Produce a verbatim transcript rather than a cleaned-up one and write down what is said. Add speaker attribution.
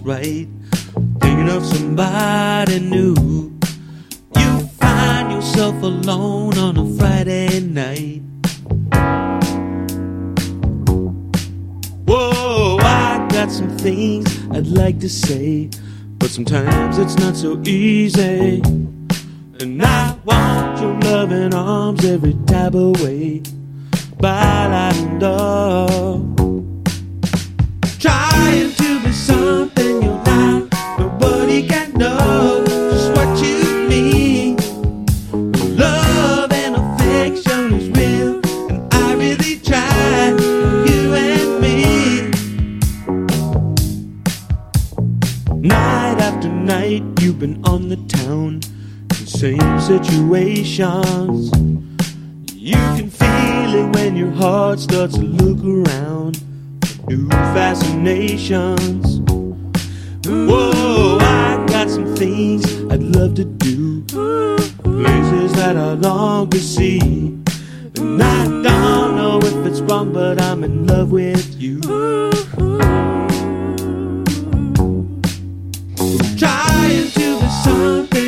Speaker 1: right, thinking of somebody new. You find yourself alone on a Friday night. Whoa, I got some things I'd like to say, but sometimes it's not so easy. And I want your loving arms every type of way. Bailando, trying to be something you're not. Nobody can know just what you mean. Love and affection is real, and I really try. You and me, night after night, you've been on the town, the same situations. You can feel it when your heart starts to look around for new fascinations. Whoa, I got some things I'd love to do, places that I long to see. And I don't know if it's wrong, but I'm in love with you. Trying to be something